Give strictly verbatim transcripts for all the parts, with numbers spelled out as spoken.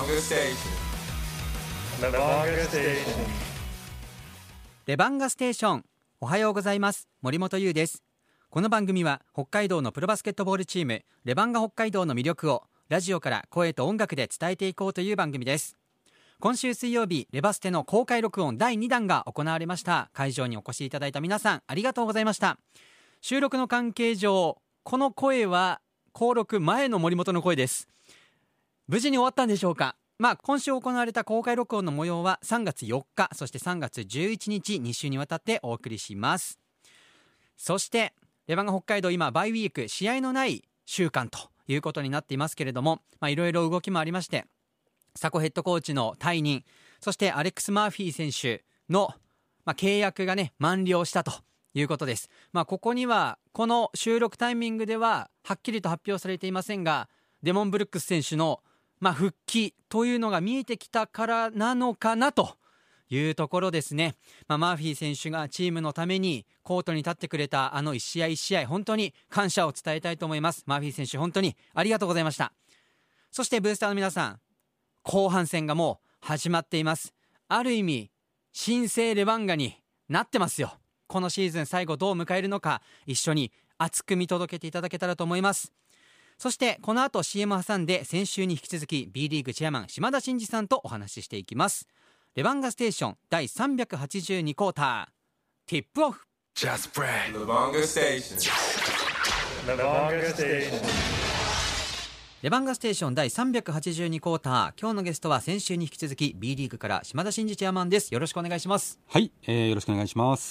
レバンガステーション。レバンガステーション。おはようございます。森本優です。この番組は北海道のプロバスケットボールチームレバンガ北海道の魅力をラジオから声と音楽で伝えていこうという番組です。今週水曜日、レバステの公開録音だいにだんが行われました。会場にお越しいただいた皆さん、ありがとうございました。収録の関係上、この声は公録前の森本の声です。無事に終わったんでしょうか。まあ、今週行われた公開録音の模様はさんがつよっか、そしてさんがつじゅういちにち、に週にわたってお送りします。そしてレバンガ北海道、今バイウィーク、試合のない週間ということになっていますけれども、まあ、いろいろ動きもありまして、サコヘッドコーチの退任、そしてアレックス・マーフィー選手の、まあ、契約がね満了したということです。まあ、ここにはこの収録タイミングでははっきりと発表されていませんが、デモン・ブルックス選手の、まあ、復帰というのが見えてきたからなのかなというところですね。まあ、マーフィー選手がチームのためにコートに立ってくれたあの一試合一試合、本当に感謝を伝えたいと思います。マーフィー選手、本当にありがとうございました。そしてブースターの皆さん、後半戦がもう始まっています。ある意味新生レバンガになってますよ。このシーズン最後どう迎えるのか、一緒に熱く見届けていただけたらと思います。そしてこの後 シーエム 挟んで、先週に引き続き B リーグチェアマン島田真二さんとお話ししていきます。レバンガステーションだいさんびゃくはちじゅうにクォーター、ティップオフ。 Just pray レバンガステーション。 レバンガステーション。レバンガステーションだいさんびゃくはちじゅうにクォーター、今日のゲストは先週に引き続き B リーグから島田真二チェアマンです。よろしくお願いします。 はい、えー、よろしくお願いします。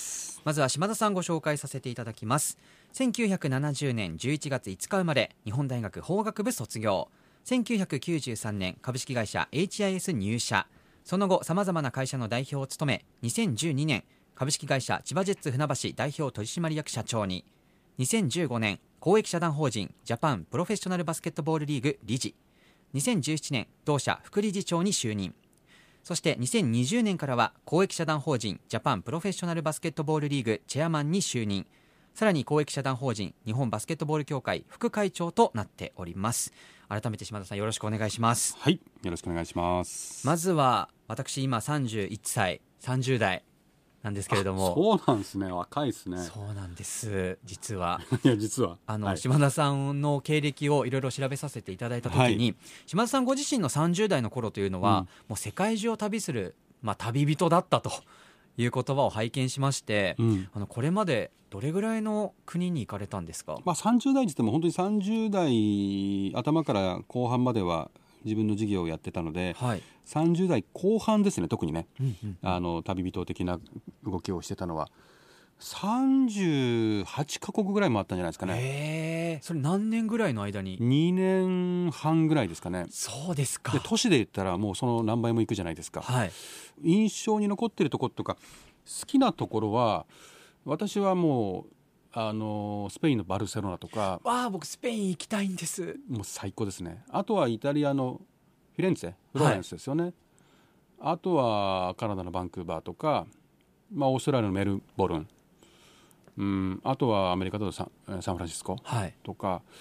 まずは島田さんご紹介させていただきます。せんきゅうひゃくななじゅうねんじゅういちがついつか生まれ、日本大学法学部卒業。せんきゅうひゃくきゅうじゅうさんねん株式会社 エイチアイエス 入社。その後さまざまな会社の代表を務め、にせんじゅうにねん株式会社千葉ジェッツ船橋代表取締役社長に。にせんじゅうごねん公益社団法人ジャパンプロフェッショナルバスケットボールリーグ理事。にせんじゅうななねん同社副理事長に就任。そしてにせんにじゅうねんからは公益社団法人ジャパンプロフェッショナルバスケットボールリーグチェアマンに就任。さらに公益社団法人日本バスケットボール協会副会長となっております。改めて島田さん、よろしくお願いします。 はい、よろしくお願いします。 まずは私今さんじゅういっさい、さんじゅう代なんですけれども。 そうなんですね、若いですね。 そうなんです、実は。 いや実はあの、 はい、 島田さんの経歴をいろいろ調べさせていただいたときに、はい、島田さんご自身のさんじゅう代の頃というのは、うん、もう世界中を旅する、まあ、旅人だったという言葉を拝見しまして、うん、あのこれまでどれぐらいの国に行かれたんですか。 まあ、さんじゅう代にしても本当にさんじゅう代頭から後半までは自分の事業をやってたので、はい、さんじゅう代後半ですね、特にね、うんうんうん、あの旅人的な動きをしてたのはさんじゅうはちカ国ぐらいもあったんじゃないですかね。 へー、それ何年ぐらいの間に。 にねんはんぐらいですかね。 そうですか。 で都市で言ったらもうその何倍も行くじゃないですか、はい、印象に残ってるところとか好きなところは、私はもうあのスペインのバルセロナとか。 わあ、僕スペイン行きたいんです。 もう最高ですね。あとはイタリアのフィレンツェ、フローレンスですよね、はい、あとはカナダのバンクーバーとか、まあ、オーストラリアのメルボルン、うん、あとはアメリカだと サ, サンフランシスコとか、はい、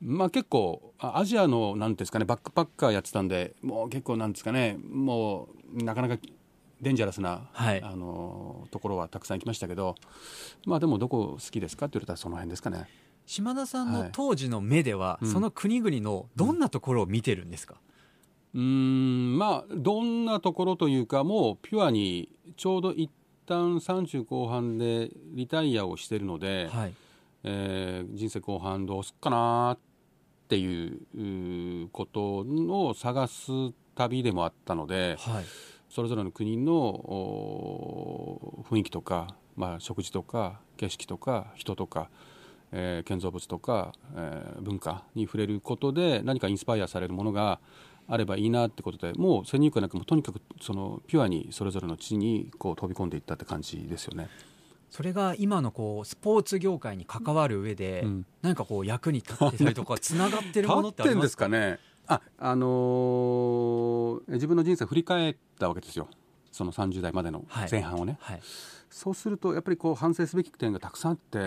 まあ、結構アジアのなんですかね、バックパッカーやってたんで、もう結構なんですかね、もうなかなかデンジャラスな、はい、あのところはたくさん行きましたけど、まあ、でもどこ好きですかって言われたらその辺ですかね。 島田さんの当時の目では、はい、その国々のどんなところを見てるんですか。 うん、うーん、まあどんなところというか、もうピュアにちょうど一旦さんじゅう後半でリタイアをしているので、はい、えー、人生後半どうすっかなっていうことを探す旅でもあったので、はい、それぞれの国の雰囲気とか、まあ、食事とか景色とか人とか、えー、建造物とか、えー、文化に触れることで何かインスパイアされるものがあればいいなってことで、もう先入観なくもとにかくそのピュアにそれぞれの地にこう飛び込んでいったって感じですよね。 それが今のこうスポーツ業界に関わる上で、うん、何かこう役に立ってたりとかつながってるものってありますか。 立ってんですかね。あ、あのー、自分の人生を振り返ったわけですよ、そのさんじゅう代までの前半をね、はいはい、そうするとやっぱりこう反省すべき点がたくさんあって、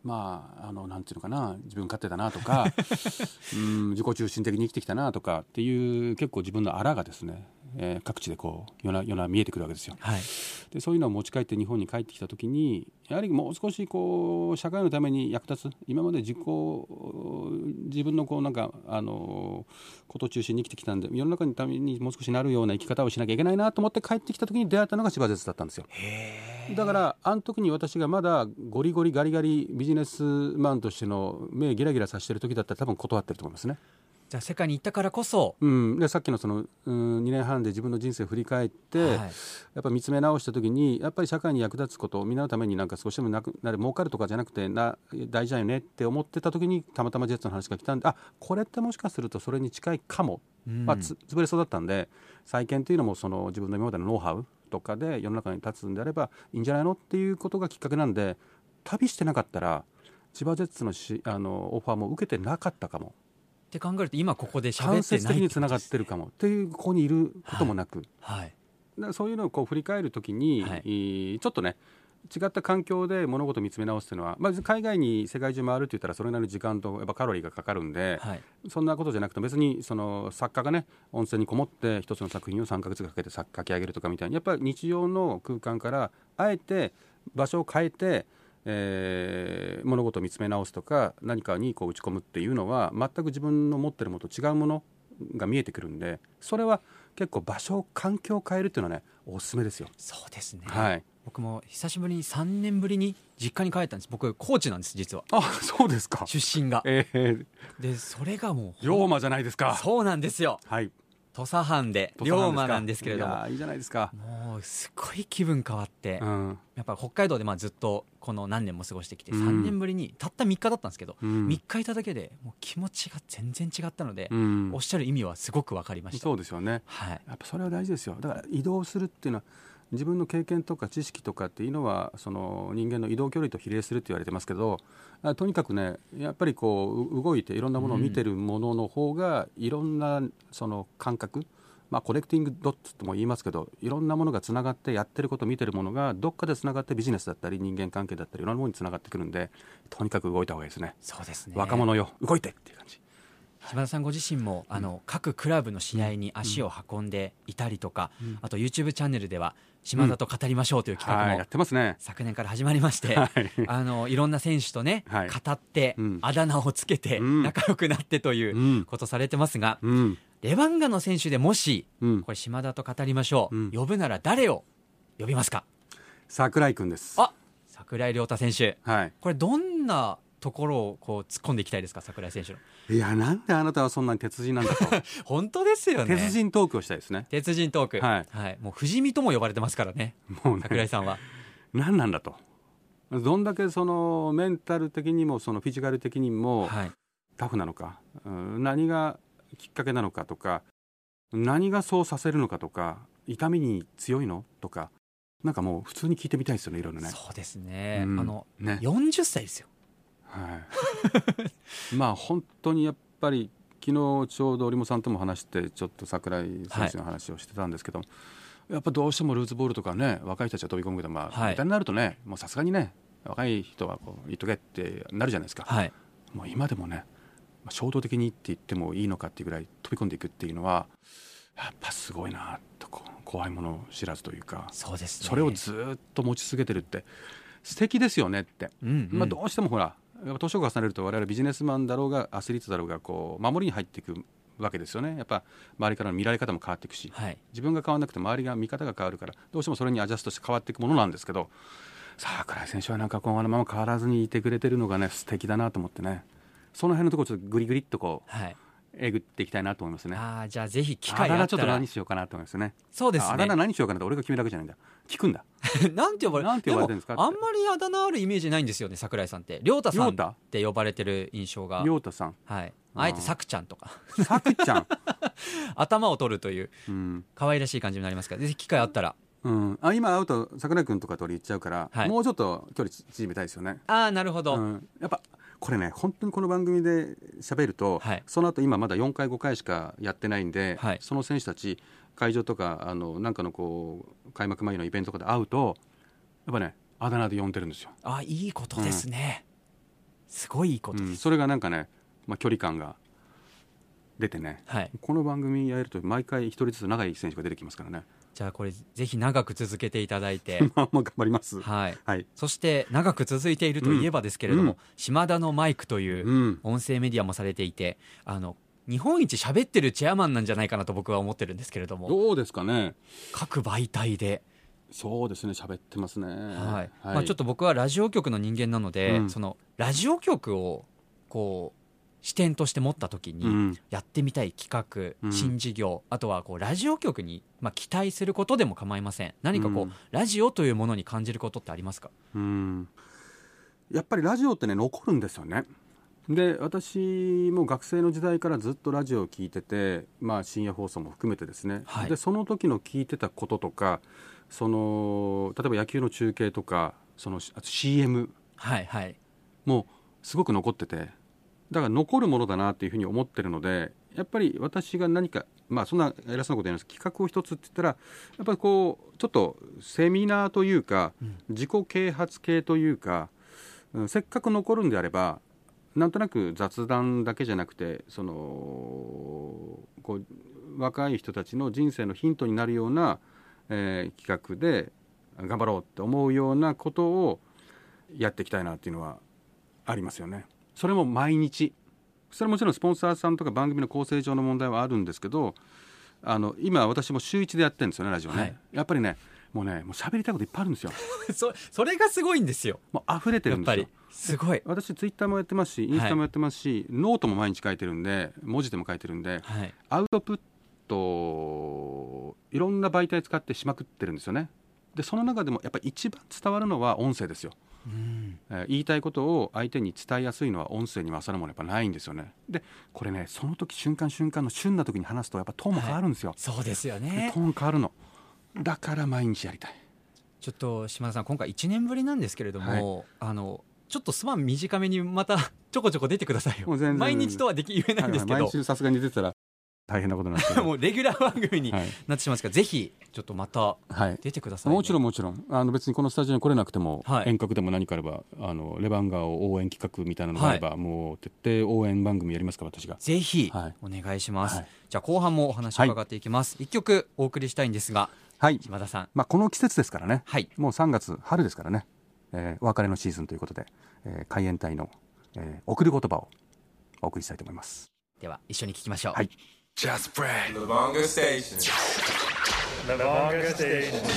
まあ、あのなんていうのかな、自分勝手だなとかうん自己中心的に生きてきたなとかっていう結構自分のあらがですね、えー、各地でこう夜な夜な見えてくるわけですよ、はい、でそういうのを持ち帰って日本に帰ってきた時にやはりもう少しこう社会のために役立つ、今まで自己自分のこうなんかあのことを中心に生きてきたんで、世の中のためにもう少しなるような生き方をしなきゃいけないなと思って帰ってきた時に出会ったのが千葉ジェッツだったんですよ。へー。だからあの時に私がまだゴリゴリガリガリビジネスマンとしての目ギラギラさせてる時だったら多分断ってると思いますね。 じゃあ世界に行ったからこそ、 うん、でさっきのその、うん、にねんはんで自分の人生を振り返って、はい、やっぱ見つめ直した時にやっぱり社会に役立つことをみんなのためになんか少しでもなくなる、儲かるとかじゃなくてな大事だよねって思ってた時にたまたまジェッツの話が来たんで、あ、これってもしかするとそれに近いかも、うんまあ、つ潰れそうだったんで、再建というのもその自分の今までのノウハウとかで世の中に立つんであればいいんじゃないのっていうことがきっかけなんで、旅してなかったら千葉ジェッツのしあのオファーも受けてなかったかもって考えると、今ここで喋ってない、 間接的につながってるかもっていう、ここにいることもなく、はいはい、だからそういうのをこう振り返るときに、はい、ちょっとね違った環境で物事を見つめ直すというのは、まず海外に世界中回るって言ったらそれなりの時間とやっぱカロリーがかかるんで、はい、そんなことじゃなくて別にその作家がね温泉にこもって一つの作品をさんかげつかけて書き上げるとかみたいに、やっぱり日常の空間からあえて場所を変えてえー、物事を見つめ直すとか何かにこう打ち込むっていうのは全く自分の持ってるものと違うものが見えてくるんで、それは結構場所環境を変えるっていうのはねおすすめですよ。 そうですね、 はい、 僕も久しぶりにさんねんぶりに実家に帰ったんです。僕高知なんです実は。 あ、そうですか。 出身が、 えー、 でそれがもう龍馬じゃないですか。 そうなんですよ、はい、土佐藩で龍馬なんですけれども、 いやいいじゃないですか。 もうすごい気分変わって、うん、やっぱ北海道でまあずっとこの何年も過ごしてきて、さんねんぶりにたったみっかだったんですけど、うん、みっかいただけでもう気持ちが全然違ったので、うん、おっしゃる意味はすごく分かりました。 そうですよね、はい、やっぱそれは大事ですよ。だから移動するっていうのは自分の経験とか知識とかっていうのはその人間の移動距離と比例するって言われてますけど、とにかくねやっぱりこう動いていろんなものを見てるものの方がいろんなその感覚、まあ、コネクティングドッツとも言いますけど、いろんなものがつながってやってること見てるものがどっかでつながってビジネスだったり人間関係だったりいろんなものにつながってくるんで、とにかく動いた方がいいですね。 そうですね、 若者よ動いてっていう感じ。 島田さんご自身もあの各クラブの試合に足を運んでいたりとか、うん、あと YouTube チャンネルでは島田と語りましょうという企画も、 やってますね、 昨年から始まりまして、はい、あのいろんな選手とね、はい、語って、うん、あだ名をつけて、うん、仲良くなってということされてますが、うん、レバンガの選手でもし、うん、これ島田と語りましょう、うん、呼ぶなら誰を呼びますか？ 櫻井君です。 あ、櫻井亮太選手、 はい、 これどんなところをこう突っ込んでいきたいですか？櫻井選手の。 いや、なんであなたはそんなに鉄人なんだと本当ですよね。 鉄人トークをしたいですね。 鉄人トーク、はいはい、もう不死身とも呼ばれてますからね、もうね櫻井さんは何なんだと、どんだけそのメンタル的にもそのフィジカル的にもタフなのか、うん、何がきっかけなのかとか、何がそうさせるのかとか、痛みに強いのとか、なんかもう普通に聞いてみたいですよね、いろいろね。 そうですね、うん、あのね、 よんじゅっさいですよ。 はい、まあ本当にやっぱり昨日ちょうど織茂さんとも話してちょっと櫻井選手の話をしてたんですけど、はい、やっぱどうしてもルーツボールとかね、若い人たちが飛び込むけど、まあ、はい、ネタになるとね、もうさすがにね若い人はこう言っとけってなるじゃないですか、はい、もう今でもね衝動的にって言ってもいいのかっていうぐらい飛び込んでいくっていうのはやっぱすごいなと、怖いもの知らずというか、 そうですね、 それをずっと持ち続けてるって素敵ですよねって、うんうん、まあ、どうしてもほら年を重ねると我々ビジネスマンだろうがアスリートだろうがこう守りに入っていくわけですよね。やっぱ周りからの見られ方も変わっていくし、はい、自分が変わらなくて周りが見方が変わるからどうしてもそれにアジャストして変わっていくものなんですけど、櫻井選手はなんかこのまま変わらずにいてくれてるのがね素敵だなと思ってね、その辺のところちょっとグリグリっとこう、はい、えぐっていきたいなと思いますね。 あ、じゃあぜひ機会あったらあだ名ちょっと何しようかなと思いますね。 そうですね、 あだ名何しようかなって俺が決めるわけじゃないんだ、聞くんだなんて呼ばれ、 なんて呼ばれてるんですかって。 あんまりあだ名あるイメージないんですよね、櫻井さんって。亮太さんって呼ばれてる印象が。 亮太さん、 はい、あえてさくちゃんとかさくちゃん頭を取るという、うん、可愛らしい感じになりますから、ぜひ機会あったら。 うん、あ今会うと櫻井君とかと俺言っちゃうから、はい、もうちょっと距離縮めたいですよね。 ああ、なるほど、 うん、やっぱこれね本当にこの番組で喋ると、はい、その後今まだよんかいごかいしかやってないんで、はい、その選手たち会場とかあのなんかのこう開幕前のイベントとかで会うとやっぱねあだ名で呼んでるんですよ。 あ、いいことですね、 すごいいいことです、うん、 それがなんかね、まあ、距離感が出てね、はい、この番組やると毎回一人ずつ長い選手が出てきますからね。 じゃあこれぜひ長く続けていただいてまあまあ頑張ります、 はいはい、そして長く続いているといえばですけれども、うん、島田のマイクという音声メディアもされていて、あの日本一喋ってるチェアマンなんじゃないかなと僕は思ってるんですけれども。 どうですかね。 各媒体でそうですね、喋ってますね、はいはい、まあ、ちょっと僕はラジオ局の人間なので、うん、そのラジオ局をこう視点として持った時にやってみたい企画、うん、新事業、あとはこうラジオ局にまあ期待することでも構いません。何かこう、うん、ラジオというものに感じることってありますか？ うん、やっぱりラジオってね残るんですよね。で私も学生の時代からずっとラジオを聞いてて、まあ、深夜放送も含めてですね、はい、でその時の聞いてたこととか、その例えば野球の中継とか、そのあと シーエム もすごく残ってて、だから残るものだなっていうふうに思ってるので、やっぱり私が何か、まあそんな偉そうなこと言います、企画を一つって言ったら、やっぱりこうちょっとセミナーというか、うん、自己啓発系というか、うん、せっかく残るんであればなんとなく雑談だけじゃなくて、そのこう若い人たちの人生のヒントになるような、えー、企画で頑張ろうって思うようなことをやっていきたいなっていうのはありますよね。それも毎日、それはもちろんスポンサーさんとか番組の構成上の問題はあるんですけど、あの今私も週一でやってるんですよね、ラジオね、はい、やっぱりねもうねもう喋りたいこといっぱいあるんですよそ, それがすごいんですよ。 もう溢れてるんですよ。やっぱりすごい。 私ツイッターもやってますし、インスタもやってますし、はい、ノートも毎日書いてるんで、文字でも書いてるんで、はい、アウトプットいろんな媒体使ってしまくってるんですよね。でその中でもやっぱり一番伝わるのは音声ですよ。うんえー、言いたいことを相手に伝えやすいのは音声に勝るものやっぱないんですよね。でこれね、その時瞬間瞬間の旬な時に話すとやっぱトーンも変わるんですよ、はい、 そうですよね。 トーン変わるのだから毎日やりたい。 ちょっと島田さん、今回いちねんぶりなんですけれども、はい、あのちょっとスパン短めにまたちょこちょこ出てくださいよ。もう全然毎日とはでき言えないんですけど、 毎週さすがに出てたら大変なことになってもうレギュラー番組になってしまいますから、はい、ぜひちょっとまた出てください、ねはい、もちろんもちろん、あの別にこのスタジオに来れなくても、はい、遠隔でも何かあれば、あのレバンガを応援企画みたいなのがあれば、はい、もう徹底応援番組やりますから、私がぜひお願いします、はい、じゃあ後半もお話を伺っていきます、はい、いっきょくお送りしたいんですが、はい、島田さん、 まあ、この季節ですからね、はい、もうさんがつ春ですからね、えー、お別れのシーズンということで、えー、海援隊の、えー、送る言葉をお送りしたいと思います。 では一緒に聞きましょう。 はい、 Just pray. Levanga Station. Levanga Station.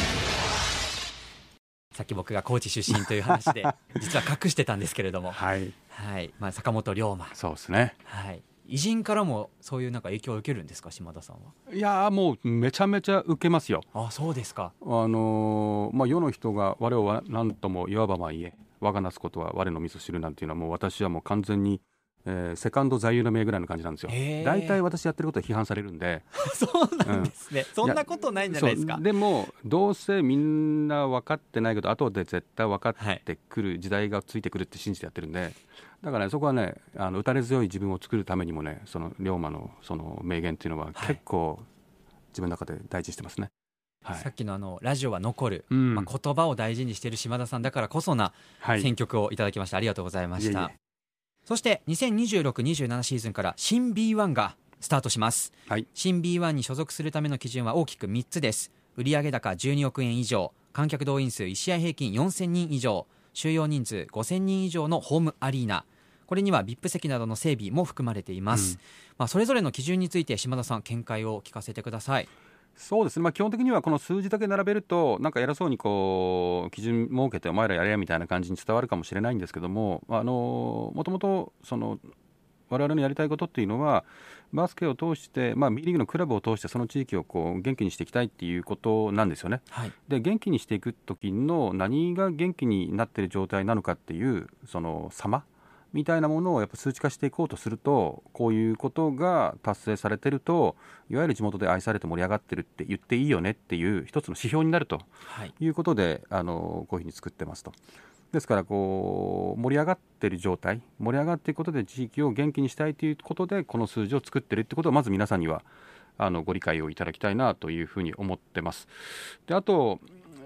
さっき僕が高知出身という話で実は隠してたんですけれども、はいはい、まあ、坂本龍馬、 そうですね、 はい、偉人からもそういうなんか影響を受けるんですか、島田さんは。 いやもうめちゃめちゃ受けますよ。 あ、そうですか。 あのーまあ、世の人が我を何とも言わばまあ言え、我がなすことは我のみぞ知るなんていうのは、もう私はもう完全にえー、セカンド座右の銘ぐらいの感じなんですよ。大体私やってることは批判されるんでそうなんですね、うん、そんなことないんじゃないですか。 でもどうせみんな分かってないけど後で絶対分かってくる時代がついてくるって信じてやってるんで、だから、ね、そこはね、あの打たれ強い自分を作るためにもね、その龍馬のその名言っていうのは結構自分の中で大事にしてますね。 はい、さっきのあのラジオは残る、うんまあ、言葉を大事にしている島田さんだからこそな選曲をいただきました、はい、ありがとうございました。いえいえ。そしてにせんにじゅうろく、にじゅうななシーズンから新 ビーワン がスタートします、はい、新 ビーワン に所属するための基準は大きくみっつです。売上高じゅうにおくえん以上、観客動員数いち試合平均よんせんにん以上、収容人数ごせんにん以上のホームアリーナ、これには ブイアイピー 席などの整備も含まれています、うんまあ、それぞれの基準について島田さん、見解を聞かせてください。 そうですね、まあ、基本的にはこの数字だけ並べるとなんか偉そうにこう基準設けてお前らやれやみたいな感じに伝わるかもしれないんですけども、あのもともとその我々のやりたいことっていうのはバスケを通して、まあ、B リーグのクラブを通してその地域をこう元気にしていきたいっていうことなんですよね、はい、で元気にしていく時の何が元気になっている状態なのかっていうその様みたいなものをやっぱ数値化していこうとすると、こういうことが達成されてるといわゆる地元で愛されて盛り上がってるって言っていいよねっていう一つの指標になるということで、はい、あのこういうふうに作ってますと。ですからこう盛り上がっている状態、盛り上がっていくことで地域を元気にしたいということでこの数字を作っているということをまず皆さんにはあのご理解をいただきたいなというふうに思ってます。であと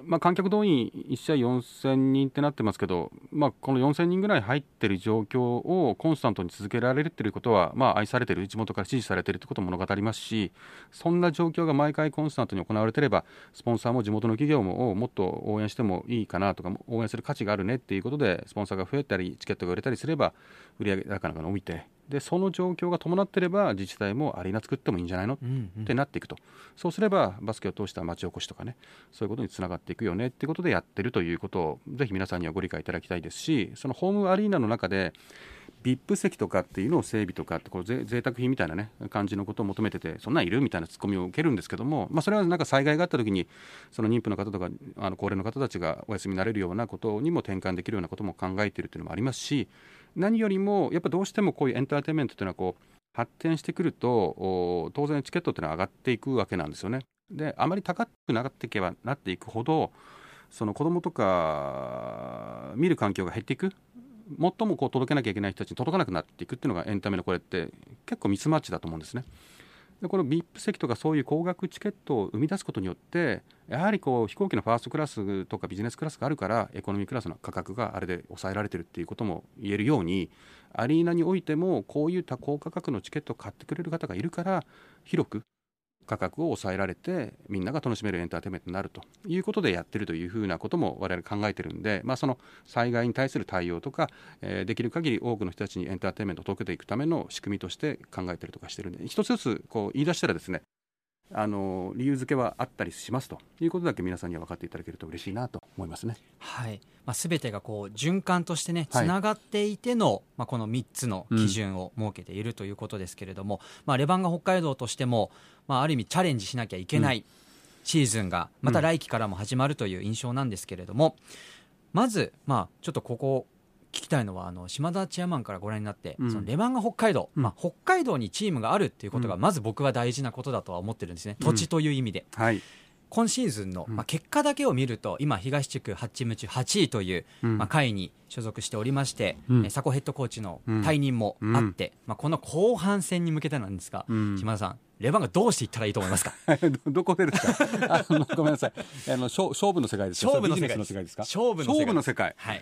まあ、観客動員いち試合よんせんにんってなってますけど、まあ、このよんせんにんぐらい入ってる状況をコンスタントに続けられるっていうことは、まあ、愛されてる、地元から支持されてるってことも物語りますし、そんな状況が毎回コンスタントに行われてれば、スポンサーも地元の企業ももっと応援してもいいかなとか、応援する価値があるねっていうことでスポンサーが増えたりチケットが売れたりすれば売上高が伸びて、でその状況が伴っていれば自治体もアリーナ作ってもいいんじゃないの、うんうん、ってなっていくと。そうすればバスケを通した町おこしとかね、そういうことにつながっていくよねっていうことでやってるということをぜひ皆さんにはご理解いただきたいですし、そのホームアリーナの中で ブイアイピー 席とかっていうのを整備とかってこうぜ贅沢品みたいなね感じのことを求めてて、そんなんいるみたいなツッコミを受けるんですけども、まあ、それはなんか災害があった時にその妊婦の方とかあの高齢の方たちがお休みになれるようなことにも転換できるようなことも考えているというのもありますし、何よりもやっぱどうしてもこういうエンターテインメントというのはこう発展してくると当然チケットというのは上がっていくわけなんですよね。であまり高くなっていけばなっていくほど、その子どもとか見る環境が減っていく、最もこう届けなきゃいけない人たちに届かなくなっていくっていうのがエンタメのこれって結構ミスマッチだと思うんですね。でこの ブイアイピー 席とかそういう高額チケットを生み出すことによって、やはりこう飛行機のファーストクラスとかビジネスクラスがあるからエコノミークラスの価格があれで抑えられてるっていうことも言えるように、アリーナにおいてもこういった高価格のチケットを買ってくれる方がいるから広く価格を抑えられてみんなが楽しめるエンターテインメントになるということでやってるというふうなことも我々考えてるんで、まあ、その災害に対する対応とか、えー、できる限り多くの人たちにエンターテインメントを届けていくための仕組みとして考えてるとかしてるんで、一つずつこう言い出したらですね、あの理由付けはあったりしますということだけ皆さんには分かっていただけると嬉しいなと思いますね。 はい、まあ、全てがこう循環としてねつながっていての、はい、まあ、このみっつの基準を設けているということですけれども、うん、まあ、レバンガ北海道としても、まあ、ある意味チャレンジしなきゃいけないシーズンがまた来季からも始まるという印象なんですけれども、まず、まあ、ちょっとここ聞きたいのはあの島田チェアマンからご覧になって、うん、そのレバンガ北海道、うん、まあ、北海道にチームがあるっていうことがまず僕は大事なことだとは思ってるんですね、うん、土地という意味で、はい、今シーズンの、まあ、結果だけを見ると今東地区はちチーム中はちいという、うん、まあ、会に所属しておりまして、うん、佐古ヘッドコーチの退任もあって、うん、まあ、この後半戦に向けてなんですが、うん、島田さんレバンガどうしていったらいいと思いますか？ ど, どこでですか？あのごめんなさい、あの 勝, 勝負の世界ですか？ 勝負の世界ですか？ 勝負の世界、 勝負の世界、 はい、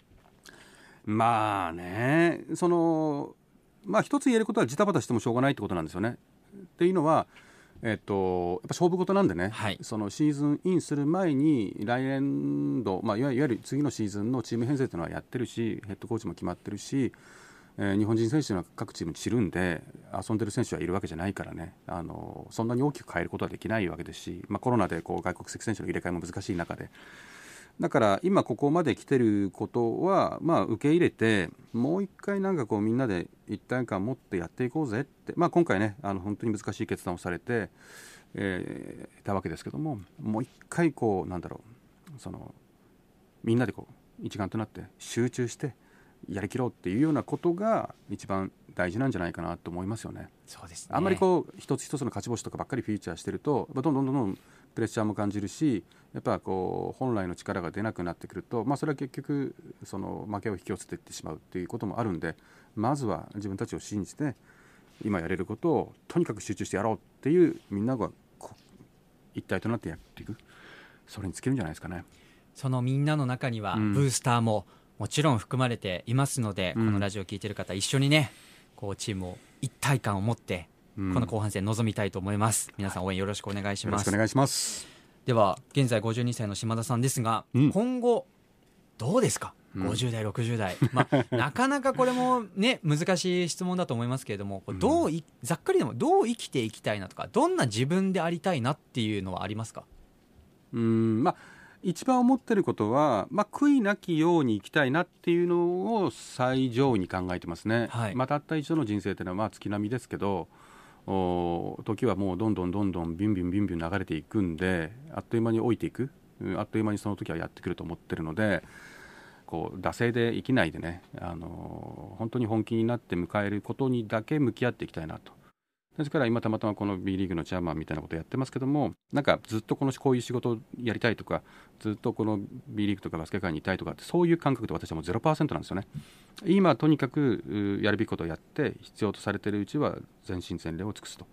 まあね、そのまあ一つ言えることはジタバタしてもしょうがないってことなんですよね。っていうのは、えっと、やっぱ勝負事なんでね、はい、そのシーズンインする前に来年度、まあ、いわゆる次のシーズンのチーム編成というのはやってるし、ヘッドコーチも決まってるし、えー、日本人選手は各チームに散るんで遊んでる選手はいるわけじゃないからね、あのそんなに大きく変えることはできないわけですし、まあ、コロナでこう外国籍選手の入れ替えも難しい中で、だから今ここまで来てることはまあ受け入れて、もう一回なんかこうみんなで一体感を持ってやっていこうぜって、まあ、今回ねあの本当に難しい決断をされて、えー、いたわけですけども、もう一回こうなんだろう、そのみんなでこう一丸となって集中してやりきろうっていうようなことが一番大事なんじゃないかなと思いますよね。 そうですね。 あんまりこう一つ一つの勝ち星とかばっかりフィーチャーしてるとどんどんどんどんプレッシャーも感じるし、やっぱこう本来の力が出なくなってくると、まあ、それは結局その負けを引き寄せていってしまうっていうこともあるんで、まずは自分たちを信じて今やれることをとにかく集中してやろうっていうみんながこう一体となってやっていく、それに尽きるんじゃないですかね。 そのみんなの中にはブースターももちろん含まれていますので、うん、このラジオを聞いている方一緒にねこうチームを一体感を持ってこの後半戦臨みたいと思います。皆さん応援よろしくお願いします。 よろしくお願いします。 では現在ごじゅうにさいの島田さんですが、うん、今後どうですか？うん、ごじゅう代ろくじゅう代、まあ、なかなかこれもね難しい質問だと思いますけれども、どういざっくりでもどう生きていきたいなとか、どんな自分でありたいなっていうのはありますか？ うーん、まあ一番思ってることは、まあ、悔いなきように生きたいなっていうのを最上位に考えてますね。はい、まあ、たった一度の人生というのはまあ月並みですけど、お時はもうどんどんどんどんビュンビュンビュンビュン流れていくんで、あっという間に老いていく、あっという間にその時はやってくると思ってるので、こう惰性で生きないでね、あの本当に本気になって迎えることにだけ向き合っていきたいなと。ですから今たまたまこの B リーグのチェアマンみたいなことをやってますけども、なんかずっとこのこういう仕事をやりたいとか、ずっとこの B リーグとかバスケ界にいたいとかって、そういう感覚で私はもう ゼロパーセント なんですよね。今とにかくやるべきことをやって、必要とされているうちは全身全霊を尽くすと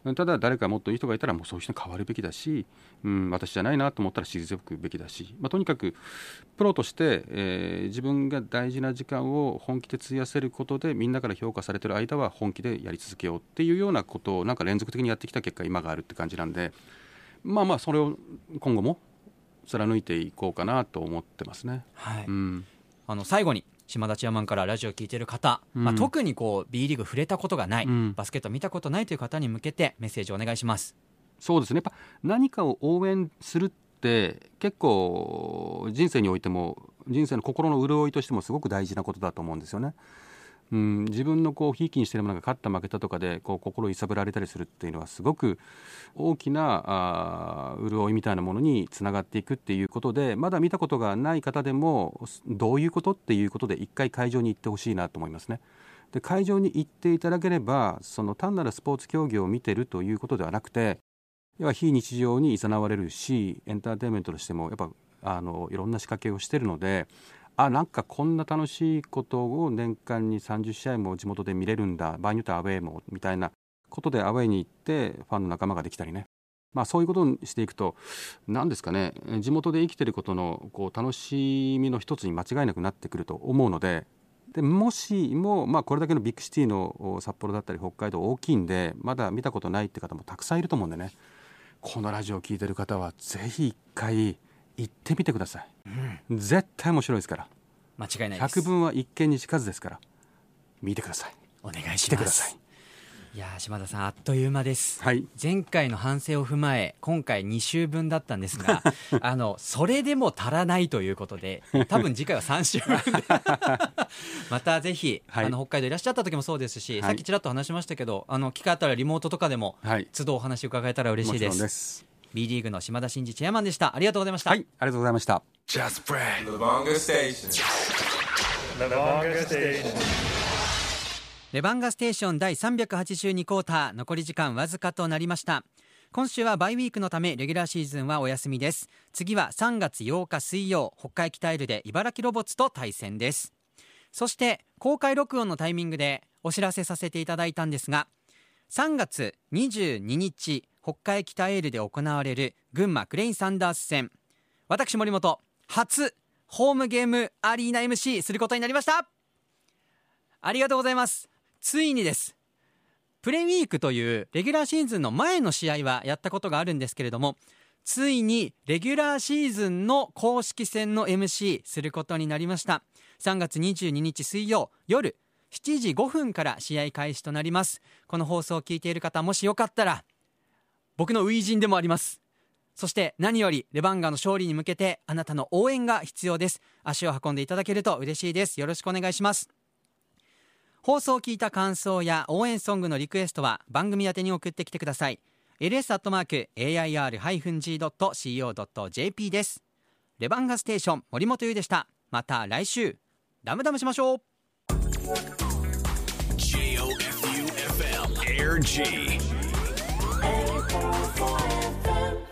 ただ誰かもっといい人がいたらもうそういう人に変わるべきだし、うん、私じゃないなと思ったら退くべきだし、まあ、とにかくプロとして、えー、自分が大事な時間を本気で費やせることでみんなから評価されている間は本気でやり続けようっていうようなことをなんか連続的にやってきた結果今があるって感じなんで、まあまあそれを今後も貫いていこうかなと思ってますね。 はい、 うん、 あの最後に島田チェアマンからラジオを聞いている方、うんまあ、特にこう B リーグ触れたことがない、うん、バスケット見たことないという方に向けてメッセージをお願いします。 そうですね、やっぱ何かを応援するって結構人生においても人生の心の潤いとしてもすごく大事なことだと思うんですよね。うん、自分のこうひいきにしているものが勝った負けたとかでこう心揺さぶられたりするっていうのはすごく大きなあ潤いみたいなものにつながっていくっていうことで、まだ見たことがない方でもどういうことっていうことで一回会場に行ってほしいなと思いますね。で会場に行っていただければその単なるスポーツ競技を見てるということではなくて、要は非日常に誘われるしエンターテインメントとしてもやっぱあのいろんな仕掛けをしてるので、あなんかこんな楽しいことを年間にさんじゅっしあいも地元で見れるんだ、場合によってはアウェーもみたいなことでアウェーに行ってファンの仲間ができたりね、まあ、そういうことにしていくと何ですかね、地元で生きてることのこう楽しみの一つに間違いなくなってくると思うので、でもしも、まあ、これだけのビッグシティの札幌だったり北海道大きいんでまだ見たことないって方もたくさんいると思うんでね、このラジオを聞いてる方はぜひ一回行ってみてください、うん、絶対面白いですから。 間違いないです。 百聞は一見にしかずですから見てください。 お願いします。 来てください。 いや島田さんあっという間です、 はい、 前回の反省を踏まえ今回に週分だったんですがあのそれでも足らないということで多分次回はさん週分でまたぜひ、はい、あの北海道いらっしゃった時もそうですし、はい、さっきちらっと話しましたけどあの機会あったらリモートとかでも、はい、都度お話伺えたら嬉しいです。 もちろんです。 B リーグの島田真二チェアマンでした。ありがとうございました。 はい、ありがとうございました。 Just Brand The Bongo Station The Bongo Station レバンガステーション第さんびゃくはちじゅうにクォーター、残り時間わずかとなりました。今週はバイウィークのためレギュラーシーズンはお休みです。次はさんがつようか水曜、北海北エルで茨城ロボッツと対戦です。そして公開録音のタイミングでお知らせさせていただいたんですが、さんがつにじゅうににち北海北エールで行われる群馬クレインサンダース戦、私森本初ホームゲームアリーナ エムシー することになりました。ありがとうございます。ついにです。プレウィークというレギュラーシーズンの前の試合はやったことがあるんですけれども、ついにレギュラーシーズンの公式戦の エムシー することになりました。さんがつにじゅうににち水曜夜しちじごふんから試合開始となります。この放送を聞いている方、もしよかったら僕の初陣でもあります。そして何よりレバンガの勝利に向けてあなたの応援が必要です。足を運んでいただけると嬉しいです。よろしくお願いします。放送を聞いた感想や応援ソングのリクエストは番組宛てに送ってきてください。 エルエス アットマーク エーアイアール ジー ドット シーオー ドット ジェーピー です。レバンガステーション森本優でした。また来週ダムダムしましょう。 ジーオーエフユーエフエム エーアールジー